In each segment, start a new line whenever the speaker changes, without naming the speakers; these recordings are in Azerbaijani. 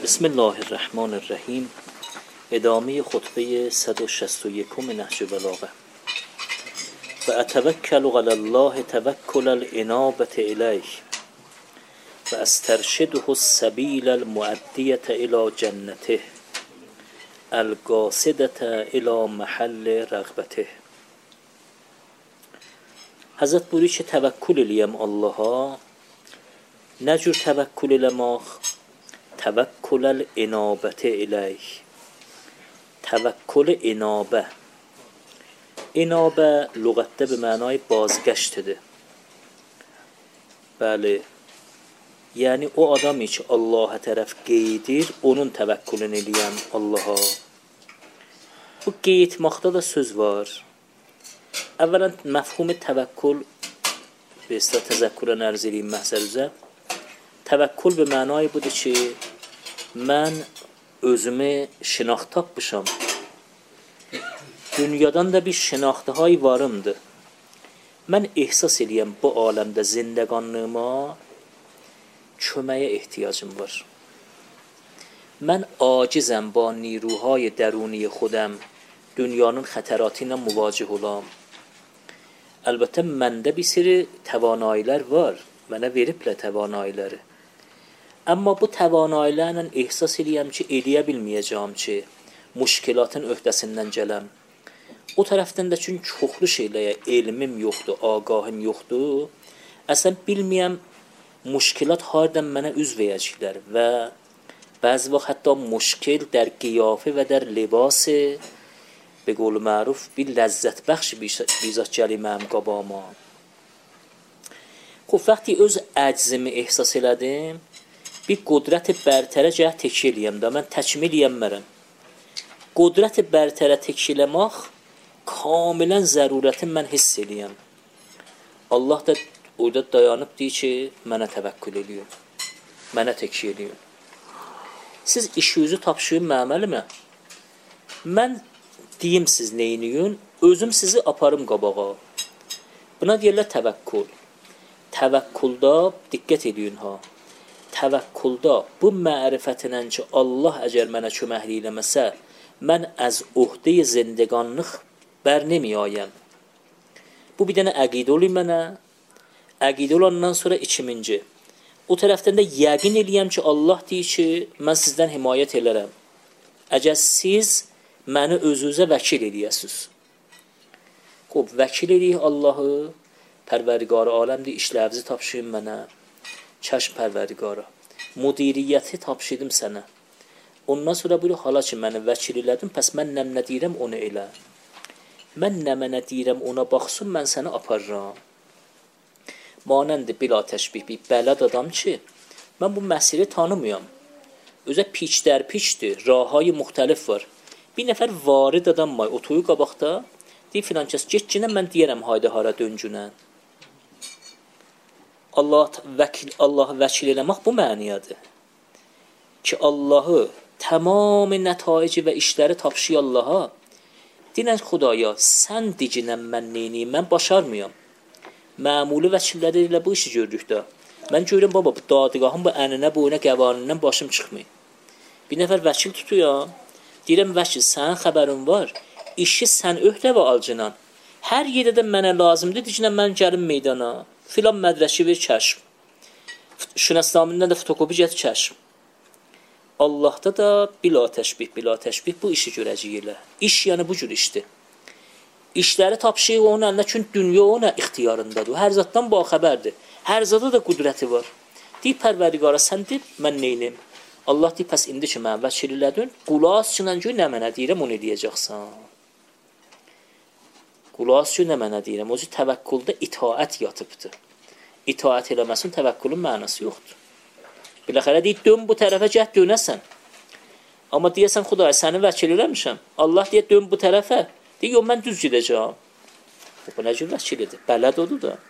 بسم الله الرحمن الرحیم. ادامه خطبه 161 نهج بلاغه. و اتوکل علی الله توکل الانابة الیه و استرشده السبیل المؤدیة الی جنته القاصدة الی محل رغبته. Hazret buyuruyor ki təvəkkül eləyəm Allaha. Nə cür təvəkkül eləmək? Təvəkküləl inabətə eləyik. Təvəkkül inabə. İnabə lüğətdə bir mənayı bazgəştidir. Bəli. Yəni o adam ki Allaha tərəf qeydir, onun təvəkkülünü eləyəm Allaha. Bu qeyitmaqda da söz var. Əvvələn məfhum təvəkkül və istə təzəkkürən ərz edeyim məhzər üzə. Təvəkkül bir mənayı budur ki, mən özümü şinaxt tapmışam. Dünyadan da bir şinaxtıhay varımdır. Mən ehsas eləyəm bu aləmdə zindəqanlığıma köməyə ehtiyacım var. Mən acizəm ba niruhay dəruni xudəm dünyanın xətəratı ilə müvacih olam. Əlbəttə məndə bir sürü təvanayilər var. Mənə veriblər təvanayləri. Amma bu təvanaylərlə ehsas eləyəm ki, eləyə bilməyəcəm ki, müşkilatın öhdəsindən gələm. O tərəfdən də çünki çoxlu şeyləyə elmim yoxdur, agahim yoxdur. Əslən bilməyəm, müşkilat hardan mənə üz verəcəklər və bəzi vaxt hətta müşkil در qiyafə və در libası به قول معروف bir لذت بخش بیزاد gəliməm qabama. Xub, vəqti öz əczimi ehsas elədim, bir qudrət-i bərtərə cəhət təkil eləyəm da, mən təkmil eləyəmmərəm. Qudrət-i bərtərə təkil eləmək, kamilən zərurətin mən hiss eləyəm. Allah da orada dayanıb deyir ki, mənə təvəkkül eləyin, mənə təkil eləyin. Siz işinizi tapşırın məməlimə, mən deyim siz neyiniyin, özüm sizi aparım qabağa. Buna deyirlər təvəkkül. Təvəkküldə diqqət eləyin ha. Təvəkküldə bu mərifətinən ki, Allah əgər mənə köməklik eləməsə, mən az uhdəy zindəqanlıq bər nemiyayəm. Bu bir dənə əqidə olayım mənə. Əqidə olandan sonra ikiminci. O tərəfdən də yəqin eləyəm ki, Allah deyir ki, mən sizdən himayət elərəm. Əgər siz məni özünüzə vəkil eləyəsiniz. Xub, vəkil eləyik Allahı, pərvərdigarı aləmdir, işlərinizi tapşırın mənə. Çəşm pərvərdigarı. Müdiriyyəti tapşırdım sənə. Ondan sonra buyur, hala ki, məni vəkil elədim, pəs mən nə deyirəm, onu elə. Mən nə deyirəm, ona baxsın, mən səni aparıram. Manəndi bila təşbih, bir bələd adam ki, mən bu məsələ tanımıyam. Özə piç dər piçdir, rahayı müxtəlif var. Bir nəfər varid adam var, otuyu qabaqda, deyir filan kəs, get günə mən deyərəm hayda hara döncünən. Allahı vəkil eləmək bu məniyadır. Ki Allahı tamam nətaici və işləri tapşıy Allaha. Deyən Xudaya, sən dicinəm mən neyniyim, mən başarmıyam. Məmuli vəkilləri ilə bu işi görürük də. Mən görürüm, baba, bu dadgahın bu əninə, boyuna, qəvanından başım çıxmıyor. Bir nəfər vəkil tutuyam. Deyirəm, vəkil, sənin xəbərin var, işi sən öhdəvə alcınan. Hər yerdə də mənə lazımdır, deyəcəm, mən gəlim meydana. Filan mədrəki ver kəşm. Şünəsnamindən də fotokopi gətir kəşm. Allahda da bila təşbih bu işi görəcəyirlər. İş yəni bu cür işdir. İşləri tapşıyıq onun əlinə, çünki dünya ona ixtiyarındadır. Hər zatdan bu xəbərdir. Hər zada da qudrəti var. Deyib pərvərdigara, sən deyib, mən neyinim? Allah deyib, pəs indi ki, mən vəkil elədin, qulaq üçün nə mənə deyirəm, onu eləyəcəksən. Qulaq üçün nə mənə deyirəm, o cür təvəkküldə itaət yatıbdır. İtaət eləməsin, təvəkkülün mənası yoxdur. Biləxərə deyib, dön bu tərəfə gəh dönəsən. Amma deyəsən, Xudaya, səni vəkil eləmişəm. Allah deyək, dön bu tərəfə. Deyək, yox, mən düz gedəcəm. Bu nə cür vəkil edir? Bələd odur da.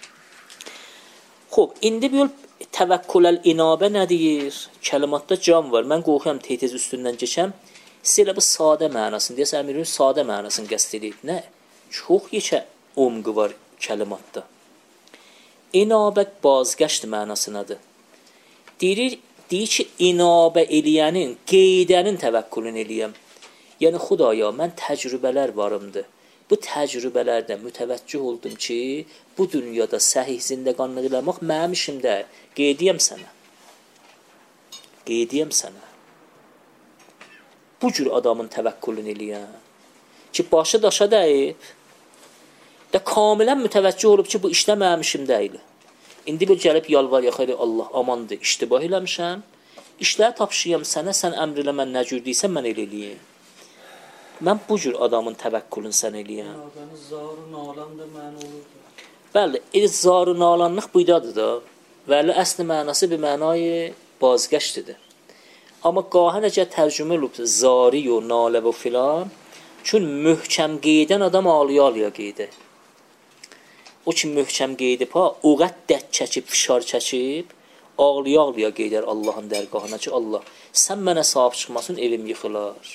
Xob, indi bir yol təvəkküləl inabə nə deyir? Kəlimatda can var. Mən qorxuram tez üstündən keçəm. Siz elə bu sadə mənasını, deyəsə əmirin sadə mənasını qəst edib. Nə? Çox yekə umqu var kəlimatda. İnabət bazgəşt mənasınadır. Deyir, deyir ki, inabə eləyənin, qeydənin təvəkkülünü eləyəm. Yəni, Xudaya, mən təcrübələr varımdır. Bu təcrübələrdən mütəvəccüh oldum ki, bu dünyada səhih zindəqanlıq eləmək mənim işimdə. Qeydiyəm sənə. Qeydiyəm sənə. Bu cür adamın təvəkkülünü eləyəm. Ki, başı daşa dəyib, də kamilən mütəvəccüh olub ki, bu işdə mənim işimdə ilə. İndi bir gəlib yalvar yaxayır, Allah amandır, iştibah eləmişəm, işləri tapşıyam sənə, sən əmr elə mən nə cür deyirsən, mən elə eləyəm. Mən bu cür adamın təvəkkülünü sən eləyəm.
Zar-ı nalan da mən olurdu.
Bəli, zar-ı nalanlıq buydadır da. Bəli, əsli mənası bir mənayı bazgəştidir. Amma qahə necə tərcümə olubdur, zari و nalə و filan, çün möhkəm qeydən adam ağlaya-ağlaya qeydə. O ki, möhkəm qeydib ha, o qət dək çəkib, fişar çəkib, ağlaya-ağlaya qeydər Allahın dərgahına ki, Allah, sən mənə sahib çıxmasın, evim yıxılar.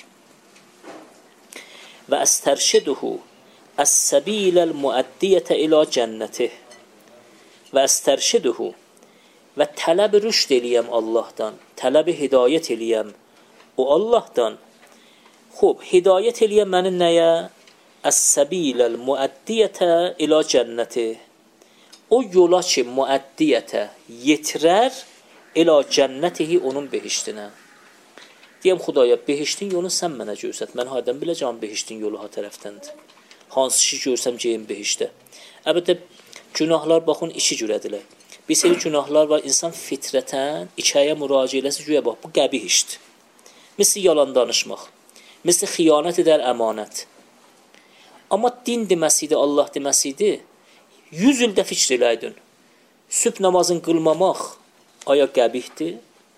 Və əstərşiduhu əs-səbiləl müəddiyyətə ilə cənnətih. Və əstərşiduhu və tələb rüşd eləyəm Allahdan, tələb hidayət eləyəm o Allahdan. Xob, hidayət eləyəm mənim nəyə? Əs-səbiləl müəddiyyətə ilə cənnətih. O yola ki, müəddiyyətə yetirər ilə cənnətihi onun behiştinə. Deyəm, Xudaya, behiştin yolunu sən mənə görsət. Mən haydan biləcəm behiştin yolu ha tərəfdəndir. Hansı işi görsəm geyim behişdə. Əlbəttə, günahlar baxın, iki cürədirlər. Bir seri günahlar var, insan fitrətən, içəyə müraciə eləsə, güya bax, bu qəbih işdir. Misli yalan danışmaq, misli xiyanət edər əmanət. Amma din deməsidir, Allah deməsidir, 100 ildə fikr eləydin. Sübh namazını qılmamaq aya qəbihdir?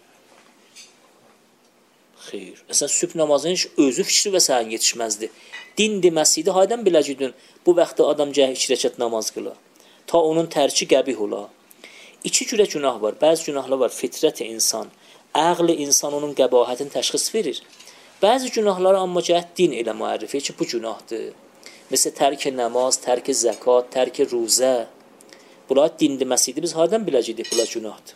Xeyr. Əsən sübh namazının özü fikri və sənin yetişməzdir. Din deməsidir, haydan biləcəkdin, bu vaxtda adam gəh 2 rəkət namaz qılar. Ta onun tərki qəbih ola. İki cürə günah var. Bəzi günahlar var, fitrət insan, əqli insan onun qəbahətini təşxis verir. Bəzi günahları amma gəh din elə müərrifə ki, bu günahdır. Mesela tərk namaz, tərk zəkat, tərk ruzə. Bunlar din deməsidir, biz hardan biləcəkdik bunlar günahdır.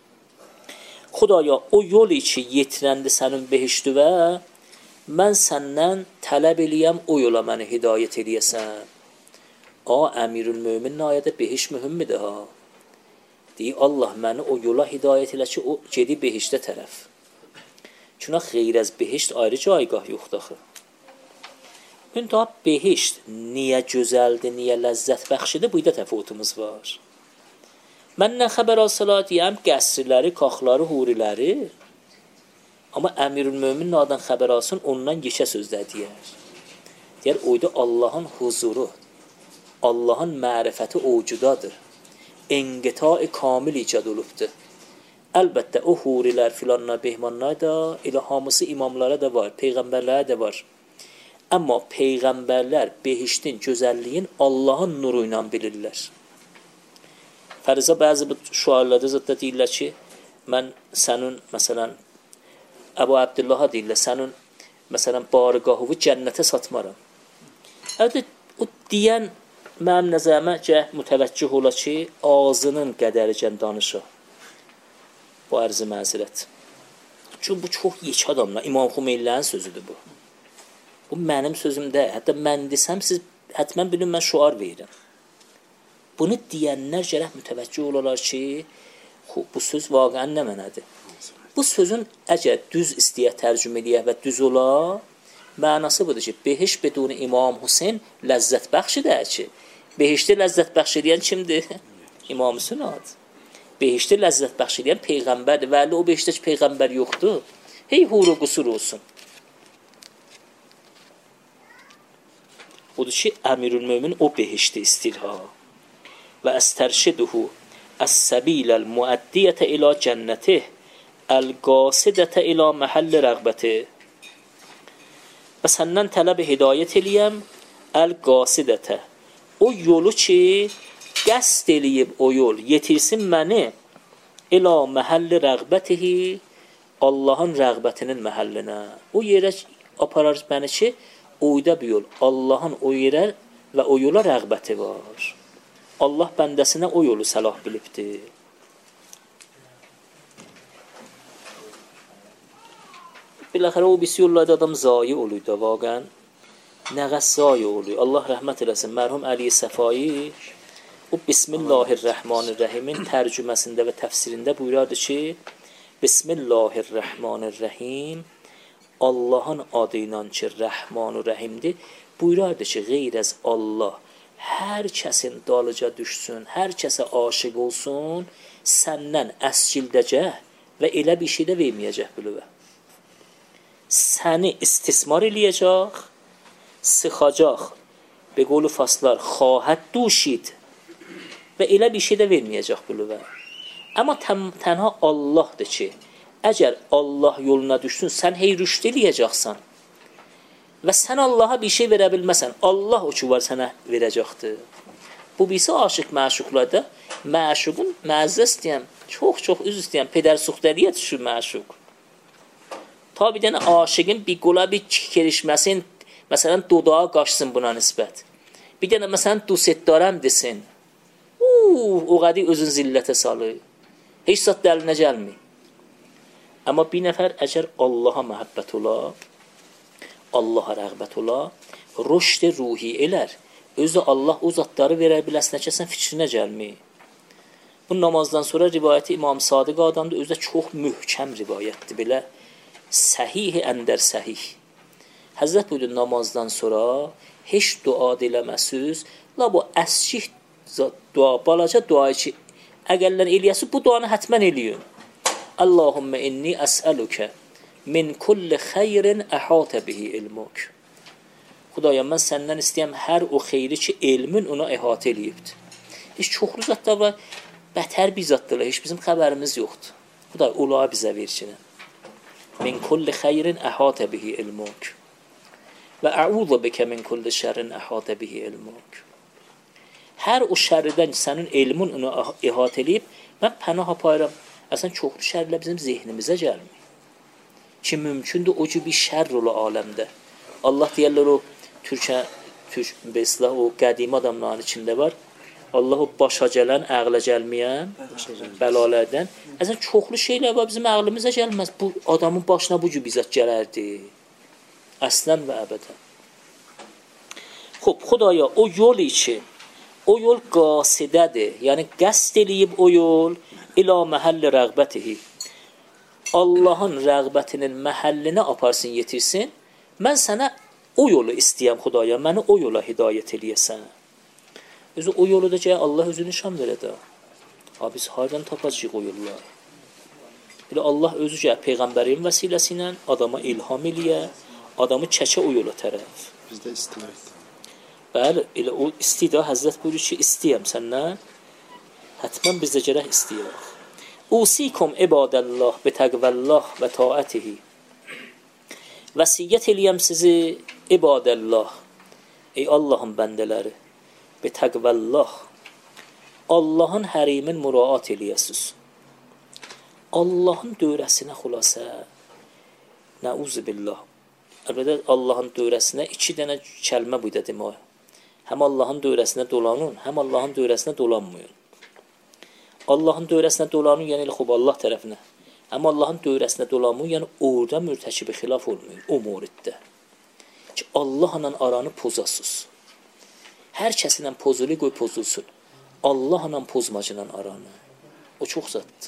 Xudaya, o yol ki yetirəndi sənin behişdüvə, mən səndən tələb eləyəm o yola məni hidayət eləyəsən. Əmirül mömin ayədə behiş mühümmidir ha. Deyir, Allah məni o yola hidayət elə ki, o gedi behişdə tərəf. Çünki xeyr az behişt ayrı caygah yoxdur axı. Müntə behişt niyə gözəldir, niyə ləzzət bəxşidir, bu da təfavütümüz var. Məndən xəbər alsalar deyəm, qəsrləri, kaxları, huriləri. Amma Əmirül Mömin nadan xəbər alsın, ondan yeşə sözlər deyər. Deyər, oyda Allahın huzuru, Allahın mərifəti ovcudadır. Enqita-i kamil icad olubdur. Əlbəttə, o hurilər, filanlar, behmanlar da, elə hamısı imamlara da var, peyğəmbərlərə də var. Amma peyğəmbərlər behiştin, gözəlliyin Allahın nuru ilə bilirlər. Fərizə bəzi bu şuarlarda zətdə deyirlər ki, mən sənin, məsələn, Əbu Abdullaha deyirlər, sənin, məsələn, barıqahıvı cənnətə satmaram. Əlbəttə, o deyən mənim nəzərimə gəh mütəvəccüh ola ki, ağzının qədəricən danışa. Bu ərzi məzirət. Çünki bu çox yekə adamlar, İmam Xümeynilərin sözüdür bu. Bu mənim sözüm deyil. Hətta mən desəm, siz hətmən bilin, mən şuar verirəm. Bunu deyənlər gərək mütəvəccüh olarlar ki, bu söz vaqəən nə mənədir? Bu sözün əgər düz istəyə tərcümə eləyək və düz ola, mənası budur ki, behiş beduni İmam Hüseyin ləzzət bəxşidir ki, behişdə ləzzət bəxş edən kimdir? İmam Hüseyin adı. Behişdə ləzzət bəxş edən peyğəmbərdir. Vəli o behişdəki peyğəmbər yoxdur. Hey huru qusur olsun. Odur ki, Əmirül Mömin o behişdə istir ha. Və əstərşiduhu əs-səbiləl müəddiyyətə ilə cənnətih əl-qasidətə ilə məhəlli rəğbəti. Və səndən tələb hidayət eləyəm əl-qasidətə. O yolu ki, qəsd eləyib o yol, yetirsin məni ilə məhəlli rəğbətihi, Allahın rəğbətinin məhəllinə. O yerə aparar məni ki, oyda bir yol, Allahın o yerə və o yola rəğbəti var. Allah bəndəsinə o yolu səlah bilibdir. بالاخره o birisi yollarda adam zayi oluyor da واقعا nə qəs zayi oluyor. Allah rəhmət eləsin. Mərhum Əli Səfai o Bismillahirrahmanirrahimin tərcüməsində və təfsirində buyurardı ki, Bismillahirrahmanirrahim Allahın adıyla ki Rəhmanur-Rəhimdir. Buyurardı ki, qeyr az Allah hər kəsin dalıca düşsün, hər kəsə aşiq olsun, səndən əskildəcək və elə bir şey də verməyəcək bülüvə. Səni istismar eləyəcək, sıxacaq, be qolu faslar, xahət duşid və elə bir şey də verməyəcək bülüvə. Amma tənha Allahdır ki, əgər Allah yoluna düşsün, sən hey rüşd eləyəcəksən və sən Allaha bir şey verə bilməsən, Allah o ki var sənə verəcəkdir. Bu birisi aşıq məşuqlarda, məşuqun məzə istəyən, çox üzr istəyən, pedər suxdəliyə düşür məşuq. Ta bir dənə aşığın bir qola bir kerişməsin, məsələn, dodağa qaçsın buna nisbət. Bir dənə məsələn, duset darəm desin. O qədi özün zillətə salır. Heç zat dəlinə gəlmir. Amma bir nəfər əgər Allaha məhəbbət ola, Allaha rəğbət ola, rüşd ruhi elər. Özü Allah o zatları verər biləsinə ki, sən fikrinə gəlmir. Bu namazdan sonra rivayəti İmam Sadiq adamdır. Özü də çox möhkəm rivayətdir. Belə səhih əndər səhih. Həzrət buyurdu, namazdan sonra heç dua diləməsiz, la bu əskik dua, balaca dua ki, əgərlər eləyəsi, bu duanı hətmən eləyin. Allahümmə inni əsəlükə min kulli xeyrin əhətə bihi ilmük. Xudaya, mən səndən istəyəm hər o xeyri ki, elmin ona əhatə eləyibdir. Heç çoxlu zatlar var, bətər bir zatdırlar, heç bizim xəbərimiz yoxdur. Xudaya, olağı bizə verçinə. Min kulli xeyrin əhətə bihi ilmük. Və əuzu bikə min kulli şərrin əhətə bihi ilmük. Hər o şərridən sənin elmin onu əhatə eləyib, mən pənah apayıram. Əslən, çoxlu şərrlər bizim zehnimizə gəlmir. Ki, mümkündür o ki, bir şərr ola aləmdə. Allah deyərlər o o qədim adamların içində var. Allah o başa gələn, əqlə gəlməyən bəlalərdən. Əslən, çoxlu şeylər var bizim əqlimizə gəlməz. Bu adamın başına bu gibi bizzat gələrdi. Əslən və əbədən. Xob, Xudaya, o yol için, o yol qasidədir. Yəni, qəsd eləyib o yol ilə məhəlli rəğbətihi. Allahın rəğbətinin məhəllinə aparsın, yetirsin. Mən sənə o yolu istəyəm, Xudaya, məni o yola hidayət eləyəsən. Özü o yolu da gəyə Allah özü nişan verədə. Biz hardan tapacaq o yollar? Elə Allah özü gəyə Peyğəmbərin vəsiləsi ilə adama ilham eləyə, adamı çəkə o yola tərəf.
Bizdə istəyək.
Bəli, elə o istəyir, Həzrət buyurur ki, istəyəm səndən. Hətmən bizdə gərək istəyək. Usikum ibadəllah bi təqvəllah və taətihi. Vəsiyyət eləyəm sizi ibadəllah. Ey Allahın bəndələri. Bi təqvəllah. Allahın hərimin müraat eləyəsiz. Allahın dövrəsinə xülasə. Nəuzubillah. Əlbəttə Allahın dövrəsinə 2 dənə kəlmə bu da demək. Həm Allahın dövrəsinə dolanın, həm Allahın dövrəsinə dolanmayın. Allahın dövrəsinə dolanın, yəni xub Allah tərəfinə. Amma Allahın dövrəsinə dolanmayın, yəni orada mürtəkibi xilaf olmayın, o muriddə. Ki Allahla aranı pozasız. Hər kəsinlə pozulu qoy pozulsun. Allahla pozmacıla aranı. O çox zaddır.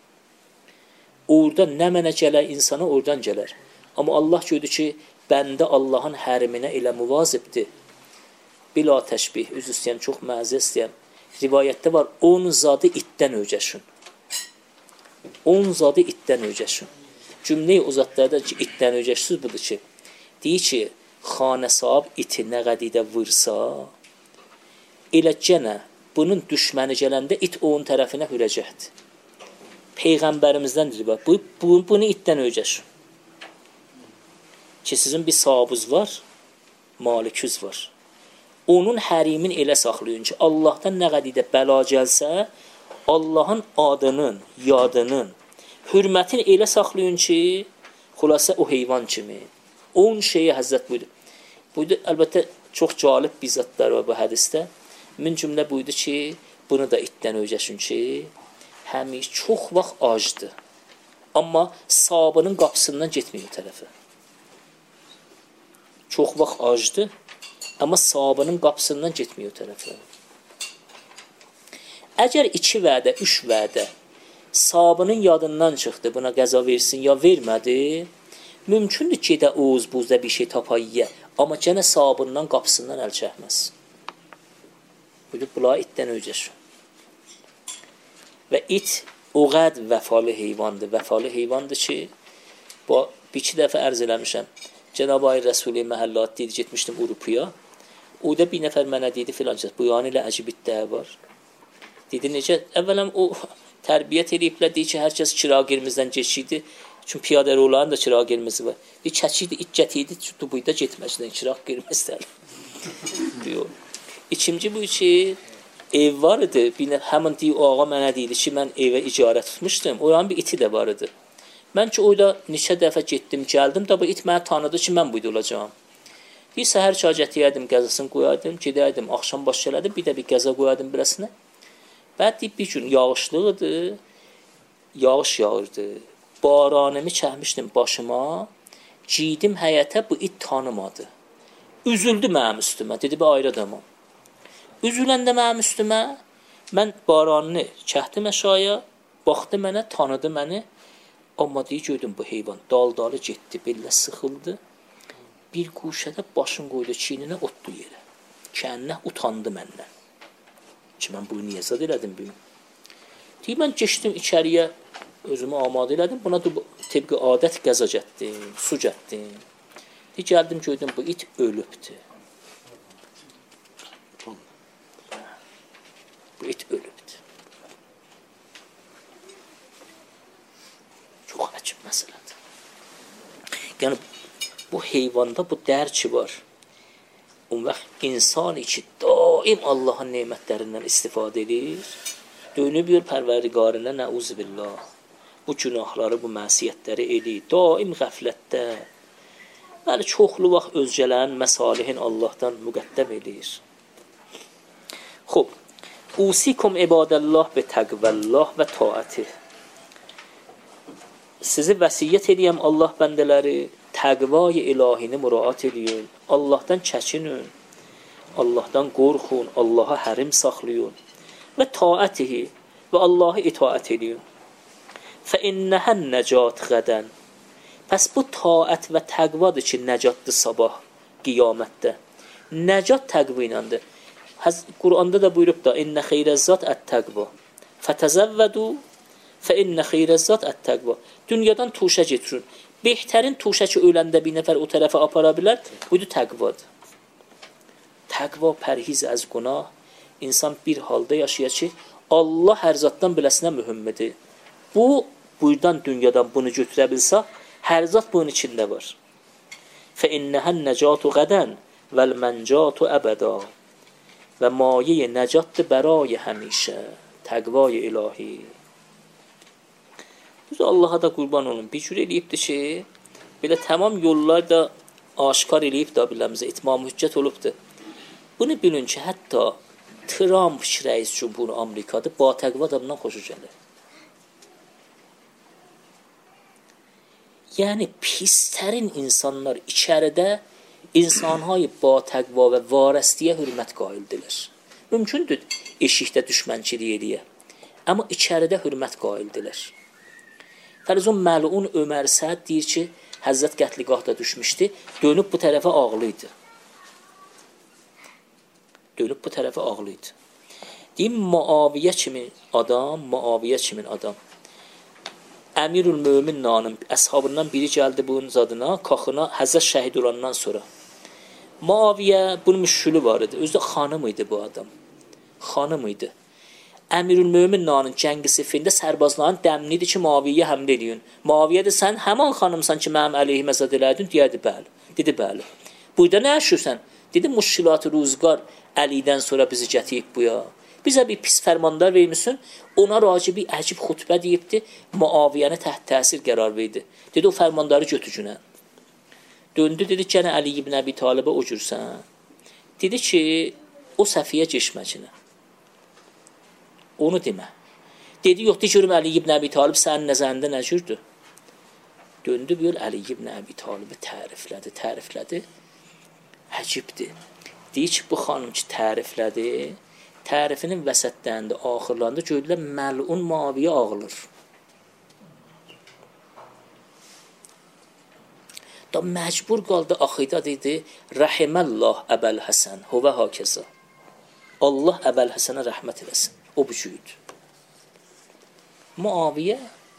Orada nə mənə gələr insana, oradan gələr. Amma Allah gördü ki, bəndə Allahın həriminə elə müvazibdir. Bila təşbih, üzr istəyəm, çox məzə istəyəm. Rivayətdə var, 10 zadı itdən ögəşün. 10 zadı itdən ögəşün. Cümləyi o zatlarda ki, itdən ögəşsiz budur ki, deyir ki, xanə sahib iti nə qədidə vırsa, elə gənə bunun düşməni gələndə it onun tərəfinə hürəcəkdir. Peyğəmbərimizdən deyir, bunu itdən ögəşün. Ki, sizin bir sahabınız var, maliküz var. Onun hərimin elə saxlayın ki, Allahdan nə qədidə bəla gəlsə, Allahın adının, yadının, hürmətini elə saxlayın ki, xülasə o heyvan kimi. 10 şeyi Həzrət buyurdu. Buyurdu, əlbəttə, çox cəlib bir zatlar var bu hədisdə. Min cümlə buyurdu ki, bunu da itdən ögəşün ki, həmiş çox vaxt acdır. Amma sahabının qapısından getmiyor tərəfə. Çox vaxt acdı, amma sahabının qapısından getmiyor tərəfə. Əgər 2 vədə, 3 vədə sahabının yadından çıxdı, buna qəza versin ya vermədi, mümkündür ki, də oğuz buzda bir şey tapayyə, amma gənə sahabından qapısından əl çəkməz. Bunlar itdən öcəşir. Və it o qəd vəfalı heyvandır. Vəfalı heyvandır ki, bir-iki dəfə ərz eləmişəm. Cənab-ı Ay Rəsuli məhəllat deyir, getmişdim Urupaya. Orada bir nəfər mənə deyir, filan kəs, bu yan ilə əcib itdəyə var. Dedi, necə? Əvvələm o tərbiyyət ediblər, deyir ki, hər kəs kira qirmizdən geçiydi. Çünki piyadə roların da kira qirmizi var. Bir çəkiydi, it gətiydi, Dubuyda getməkdən kira qirmizdən. Diyor. İkinci bu ki, ev var idi. Həmin deyir, o ağa mənə deyildi ki, mən evə icarə tutmuşdum. O yan bir iti də var idi. Mən ki, orada neçə dəfə getdim, gəldim da bu it mənə tanıdı ki, mən buydu olacağım. Bir səhər çay gətirəydim, qəzasını qoyaydım, gedəydim, axşam baş elədim, bir də bir qəza qoyaydım birəsinə. Bəd deyib, bir gün yağışlı idi, yağış yağırdı. Baranımı çəkmişdim başıma, giydim həyətə, bu it tanımadı. Üzüldü mənim üstümə, dedi, bir ayrı adamam. Üzüləndə mənim üstümə, mən baranını çəkdim əşaya, baxdı mənə, tanıdı məni, amma deyir, gördüm bu heyvan, dal-dalı getdi, bellə sıxıldı, bir quşədə başını qoydu çiyninə, otdu yerə. Kəndinə utandı məndən. Ki, mən bunu niyə zad elədim bunu? Deyir, mən geçdim içəriyə, özümü amadə elədim, buna təbqi adət qəza gətdim, su gətdim. Deyir, gəldim, gördüm, bu it ölübdür. Bu it ölübdür. Çox əcib məsələdir. Yəni, bu heyvanda bu dərki var. O vaxt insan ki, daim Allahın nemətlərindən istifadə edir, dönüb yor pərverdigarına, nəuzubillah. Bu günahları, bu məsiyyətləri edir, daim qəflətdə. Bəli, çoxlu vaxt özgələrin məsalihin Allahdan müqəddəm edir. Xob, usikum ibadəllah və təqvəllah və taatih. Sizi vəsiyyət edəyəm Allah bəndələri, təqvay ilahini müraat edin, Allahdan çəkinin, Allahdan qorxun, Allaha hərim saxlayın və taatihi və Allahı itaat edin. Fəinnəhən nəcat qədən. Pəs bu taat və təqvadır ki, nəcatdır sabah, qiyamətdə. Nəcat təqva inandır. Quranda da buyurub da, İnnə xeyrəzzat ət-təqva. Fətəzəvvədu fəinnə xeyrəzzat ət-təqva. Dünyadan tuşə getirin. Behtərin tuşə ki, öləndə bir nəfər o tərəfə apara bilər, buydu təqvadır. Təqva pərhiz əz günah. İnsan bir halda yaşayır ki, Allah hər zatdan biləsinə mühümmidir. Bu, buyurdan dünyadan bunu götürə bilsə, hər zat bunun içində var. Fəinnəhən nəcatu qədən vəl-məncatu əbəda. Və maye nəcatdır bərayə həmişə. Təqvay ilahi. Allaha da qurban olun. Bir cür eləyibdir ki, belə tamam yollar da aşkar eləyib da biləmizə, itmam hüccət olubdur. Bunu bilin ki, hətta Trump rəis cümhuru Amerikada ba təqva adamdan xoşu gəlir. Yəni, pislərin insanlar içəridə insanhay ba təqva və varəstiyə hürmət qaildilir. Mümkündür eşikdə düşmənçilik eləyə, amma içəridə hürmət qaildilir. Fərzun məlun Ömər Səd deyir ki, Həzrət qətligahda düşmüşdü, dönüb bu tərəfə ağlıydı. Dönüb bu tərəfə ağlıydı. Deyim, Muaviyyə kimin adam, Əmirül Mömin nanın əshabından biri gəldi bunun zadına, kaxına Həzrət şəhid olandan sonra. Muaviyyə, bunun müşkülü var idi, özü də xanım idi bu adam. Xanım idi. Əmirül Mömin nanın cəngi sifində sərbazların dəmni idi ki, Muaviyyə həmd ediyin. Muaviyyə də sən həman xanımsan ki, mənim əleyhimə zad elədin, deyərdi, bəli. Dedi, bəli. Buyda nə yaşıyorsan? Dedi, müşkilat-ı ruzgar Əlidən sonra bizi gətiyib bu ya. Bizə bir pis fərmandar vermişsin, ona raci bir əcib xutbə deyibdi, Muaviyyəni təhət təsir qərar verdi. Dedi, o fərmandarı götücünə. Döndü, dedi, gənə Əli ibn Əbi Talibə o cürsən. Dedi ki, o Səfiyyə geçməcinə. Onu demə. Dedi, yox, görüm Əli ibn Əbi Talib sənin nəzərində nə cürdür? Döndü bir yol Əli ibn Əbi Talibi təriflədi. Əcibdir. Deyir ki, bu xanım ki təriflədi, tərifinin vəsətlərində, axırlarında gördülər məlun Muaviyə ağılır. Da məcbur qaldı axıda dedi, Rəhiməllah Əbəl Həsən, huvə hakəza. Allah Əbəl Həsənə rəhmət eləsin. O bu cüydür. Muaviyə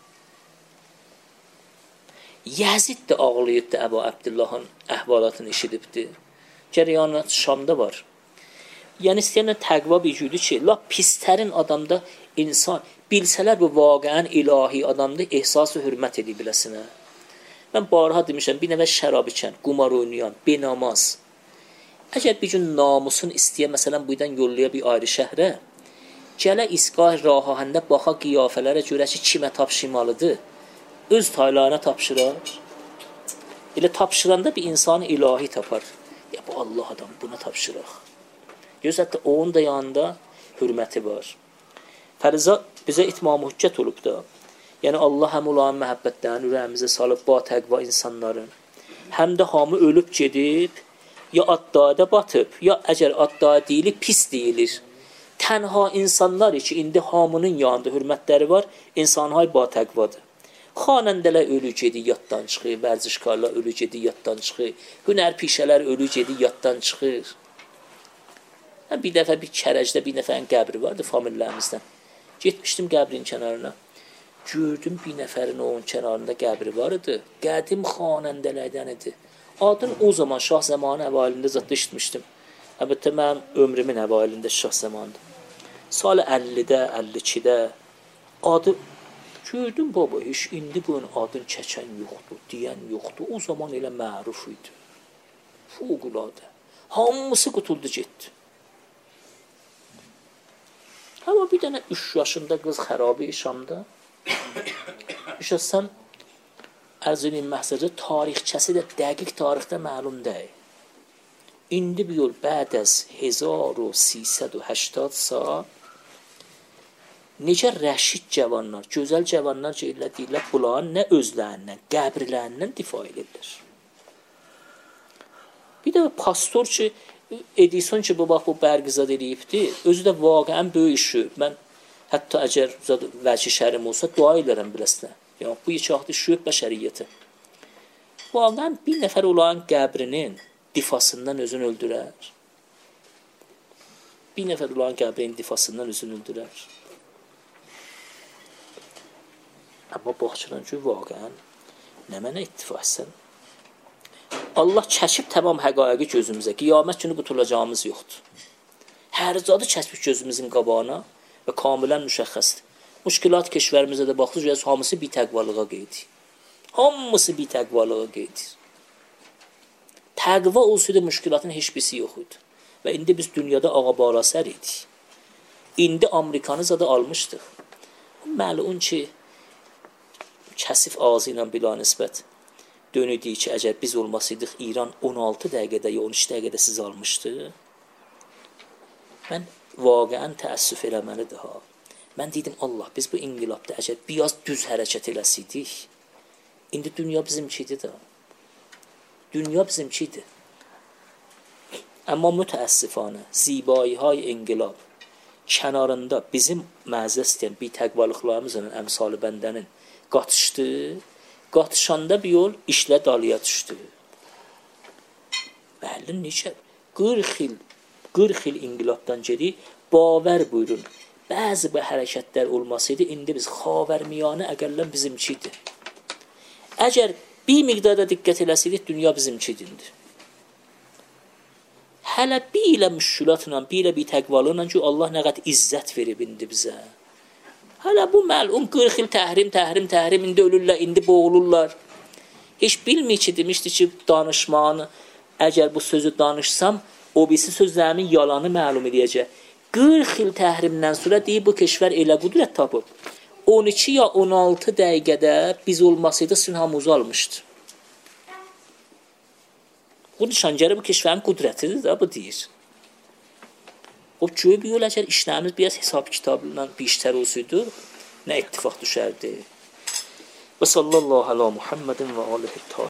Yazid də ağlayıbdı Əbu Abdullahın əhvalatını eşidibdi. Cərəyanat Şamda var. Yəni istəyənə təqva bir cüydür ki, la pislərin adamda insan bilsələr bu vaqəən ilahi adamda ehsas-ı hürmət edib biləsinə. Mən barha demişəm, bir nəvə şərab içən, qumar oynayan, benamaz. Əgər bir gün namusun istəyə, məsələn, buydan yollaya bir ayrı şəhrə, gələ isqah rahahəndə baxa qiyafələrə görə ki, kimə tapşımalıdır, öz taylarına tapşırar. Elə tapşıranda bir insanı ilahi tapar. Ya bu Allah adam, buna tapşıraq. Gözəldə onun da yanında hürməti var. Fəriza bizə itmam-ı hüccət olub da. Yəni Allah həm olan məhəbbətlərini ürəyimizə salıb ba təqva insanların, həm də hamı ölüb gedib, ya addada batıb, ya əgər addada deyilir, pis deyilir. Tənha insanlar ki, indi hamının yanında hürmətləri var, insanhay ba təqvadır. Xanəndələr ölü gedi yaddan çıxır, vərzişkarlar ölü gedi yaddan çıxır, hünər pişələr ölü gedi yaddan çıxır. Bir dəfə bir kərəcdə bir nəfərin qəbri vardı famillərimizdən. Getmişdim qəbrin kənarına. Gördüm bir nəfərin onun kənarında qəbri var idi. Qədim xanəndələrdən idi. Adın o zaman Şah zamanı əvailində zətdə işitmişdim. Əlbəttə mənim ömrümün əvailində Şah zamanında. Salı 50-də, 52-də adı gördüm baba, heç indi bunun adını çəkən yoxdur, deyən yoxdur. O zaman elə məruf idi. Fövqəladə. Hamısı qutuldu getdi. Amma bir dənə 3 yaşında qız xərabi Şamda. Şəxsən ərzinin məhsəcə tarixçəsi də dəqiq tarixdə məlum deyil. İndi bir yol bəd az 1380 saat necə rəşid cavanlar, gözəl cavanlar deyirlər, bunların nə özlərindən, qəbirlərindən difa edirlər. Bir də pastor ki, Edison ki, bu bərqizad edibdi, özü də vaqəən böyük işi. Mən hətta əgər vəci şərim olsa, dua elərəm biləsinə. Yəni, bu içaqda şüyüb bəşəriyyəti. Vaqəən bir nəfər olan qəbrinin difasından özünü öldürər. Bir nəfər olan qəbrinin difasından özünü öldürər. Amma baxçılan ki, vaqəən nə mənə ittifaqsən? Allah çəkib tamam həqaiqi gözümüzə. Qiyamət günü qutulacağımız yoxdur. Hər zadı çəkib gözümüzün qabağına və kamilən müşəxxəsdir. Müşkilat keşvərimizə də baxdıq, hamısı bir təqvalığa qeydir. Hamısı bir təqvalığa qeydir. Təqva olsaydı müşkilatın heç birisi yox idi. Və indi biz dünyada ağabalasər idik. İndi Amerikanı zadı almışdıq. Məlun ki, kəsif ağzı ilə bila nisbət dönüdük ki, əgər biz olmasaydıq, İran 16 dəqiqədə ya 13 dəqiqədə siz almışdı. Mən vaqəən təəssüf eləməlidir ha. Mən dedim, Allah, biz bu inqilabda əgər biraz düz hərəkət eləsiydik, indi dünya bizimkidir də. Dünya bizimkidir. Amma mütəəssifanə, zibayihay inqilab kənarında bizim məzə istəyən bir təqvalıqlarımızın əmsalı bəndənin qatışdı. Qatışanda bir yol işlə dalıya düşdü. Bəli, necə? 40 il inqilabdan geri bavər buyurun. Bəzi bu hərəkətlər olmasaydı, indi biz xavərmiyanə əqəllən bizimkidir. Əgər bir miqdarda diqqət eləsəydik, dünya bizimkidir. Hələ bir ilə müşkülatla, bir ilə bir təqvalıqla ki, Allah nə qədər izzət verib indi bizə. Hələ bu məlum 40 il təhrim, indi ölürlər, indi boğulurlar. Heç bilmir ki, demişdi ki, danışmanı, əgər bu sözü danışsam, o birisi sözlərimin yalanı məlum edəcək. 40 il təhrimdən sonra deyib, bu keşvər elə qudrət tapıb. 12 ya 16 dəqiqədə biz olmasaydı, sünhamızı almışdı. Bu nişangəri bu keşvərin qudrətidir də, bu deyir. O göy bir yol əgər işlərimiz biraz hesab kitabla bir işlər olsaydı, nə ittifaq düşərdi. Və sallallahu ala Muhammedin və alihi